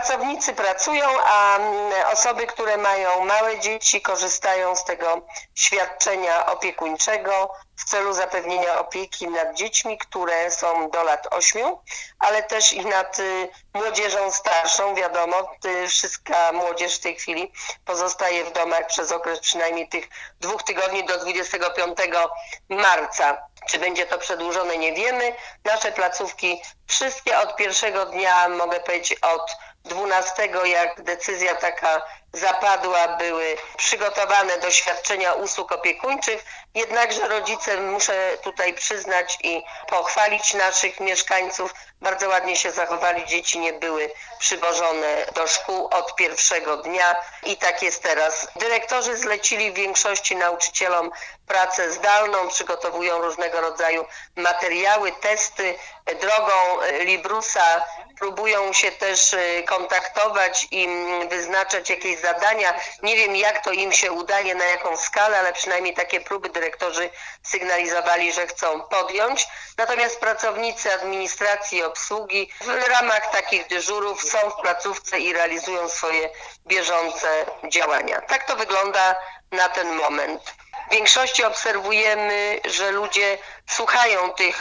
pracownicy pracują, a osoby, które mają małe dzieci, korzystają z tego świadczenia opiekuńczego w celu zapewnienia opieki nad dziećmi, które są do lat 8, ale też i nad młodzieżą starszą. Wiadomo, wszystka młodzież w tej chwili pozostaje w domach przez okres przynajmniej tych 2 tygodni do 25 marca. Czy będzie to przedłużone, nie wiemy. Nasze placówki wszystkie od pierwszego dnia, mogę powiedzieć od 12, jak decyzja taka zapadła, były przygotowane do świadczenia usług opiekuńczych. Jednakże rodzice, muszę tutaj przyznać i pochwalić naszych mieszkańców, bardzo ładnie się zachowali. Dzieci nie były przywożone do szkół od pierwszego dnia i tak jest teraz. Dyrektorzy zlecili w większości nauczycielom pracę zdalną, przygotowują różnego rodzaju materiały, testy drogą Librusa. Próbują się też kontaktować i wyznaczać jakieś zadania. Nie wiem, jak to im się udaje, na jaką skalę, ale przynajmniej takie próby dyrektorzy sygnalizowali, że chcą podjąć. Natomiast pracownicy administracji i obsługi w ramach takich dyżurów są w placówce i realizują swoje bieżące działania. Tak to wygląda na ten moment. W większości obserwujemy, że ludzie słuchają tych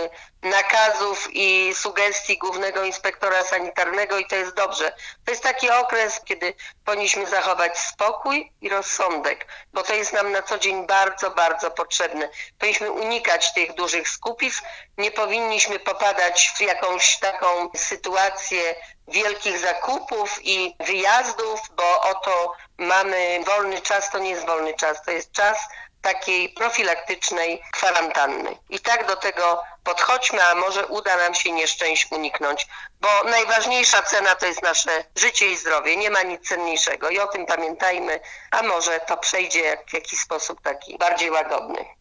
nakazów i sugestii Głównego Inspektora Sanitarnego i to jest dobrze. To jest taki okres, kiedy powinniśmy zachować spokój i rozsądek, bo to jest nam na co dzień bardzo, bardzo potrzebne. Powinniśmy unikać tych dużych skupisk, nie powinniśmy popadać w jakąś taką sytuację wielkich zakupów i wyjazdów, bo oto mamy wolny czas, to nie jest wolny czas, to jest czas takiej profilaktycznej kwarantanny. I tak do tego podchodźmy, a może uda nam się nieszczęść uniknąć, bo najważniejsza cena to jest nasze życie i zdrowie. Nie ma nic cenniejszego i o tym pamiętajmy, a może to przejdzie w jakiś sposób taki bardziej łagodny.